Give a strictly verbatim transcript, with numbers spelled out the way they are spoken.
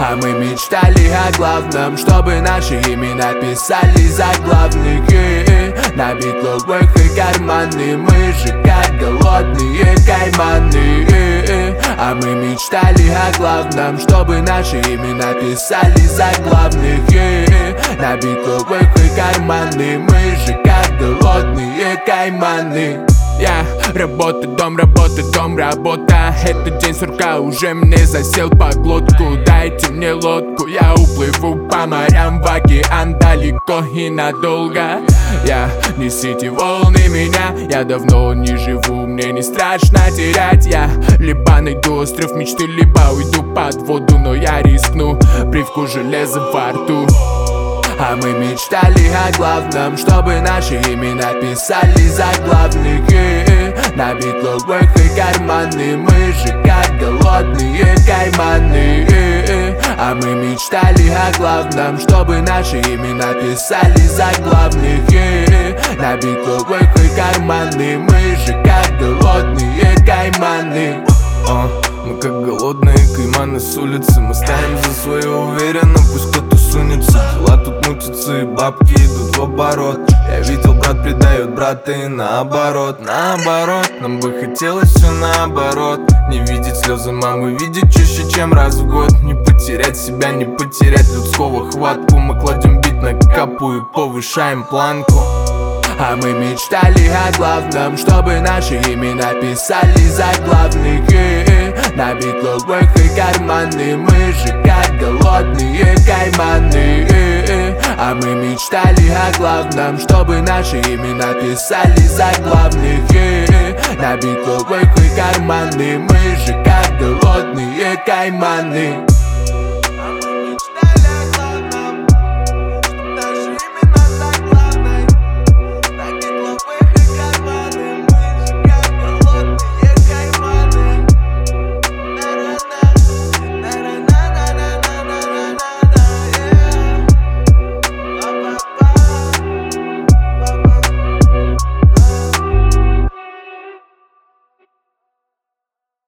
А мы мечтали о главном, чтобы наши имена писали заглавные на битловых и карманы. Мы же как голодные кайманы. А мы мечтали о главном, чтобы наши имена писали заглавные на битловых и карманы. Мы же как голодные кайманы. Я работа, дом, работа, дом, работа. Этот день сурка уже мне засел по глотку. Дайте мне лодку, я уплыву по морям в океан далеко и надолго. Я, несите волны меня, я давно не живу, мне не страшно терять. Я либо найду остров мечты, либо уйду под воду, но я рискну, привкус железа во рту. А мы мечтали о главном, чтобы наши имена писали заглавные на битловых и карманы. Мы же как голодные кайманы. А мы мечтали о главном, чтобы наши имена писали заглавные на битловых и карманы. Мы же как голодные кайманы. А, мы как голодные кайманы с улицы. Мы стоим за свое уверенно, пусть кто-то сунется. Дела тут мутятся и бабки идут в оборот. Я видел, брат предает брата и наоборот. Наоборот, нам бы хотелось все наоборот. Не видеть слезы мамы, видеть чаще, чем раз в год. Не потерять себя, не потерять людского хватку. Мы кладем бит на капу и повышаем планку. А мы мечтали о главном, чтобы наши имена писали заглавные на битловых и карманы. Мы же как голодные кайманы. А мы мечтали о главном, чтобы наши имена писали заглавные на битловых и карманы. Мы же как голодные кайманы.